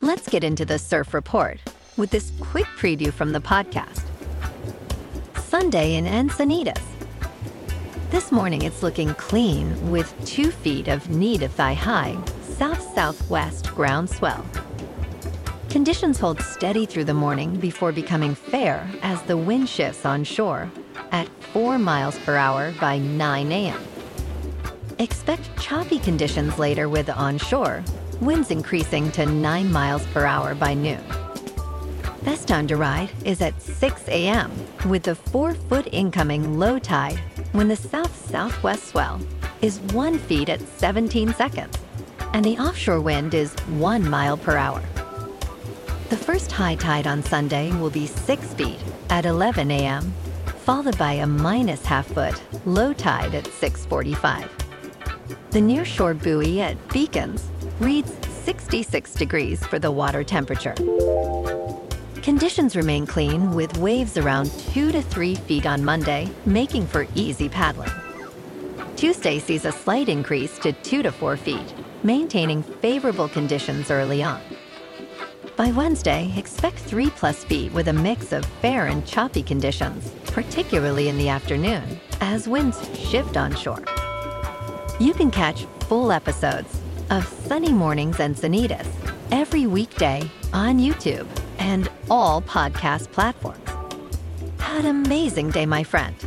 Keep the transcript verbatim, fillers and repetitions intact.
Let's get into the surf report with this quick preview from the podcast. Sunday in Encinitas. This morning it's looking clean with two feet of knee to thigh high, south-southwest ground swell. Conditions hold steady through the morning before becoming fair as the wind shifts on shore at four miles per hour by nine a.m. Expect choppy conditions later with onshore, winds increasing to nine miles per hour by noon. Best time to ride is at six a.m. with the four-foot incoming low tide when the south-southwest swell is one feet at seventeen seconds and the offshore wind is one mile per hour. The first high tide on Sunday will be six feet at eleven a.m., followed by a minus half foot low tide at six forty-five. The nearshore buoy at Beacons reads sixty-six degrees for the water temperature. Conditions remain clean with waves around two to three feet on Monday, making for easy paddling. Tuesday sees a slight increase to two to four feet, maintaining favorable conditions early on. By Wednesday, expect three plus feet with a mix of fair and choppy conditions, particularly in the afternoon, as winds shift onshore. You can catch full episodes of Sunny Mornings Encinitas every weekday on YouTube and all podcast platforms. Have an amazing day, my friend.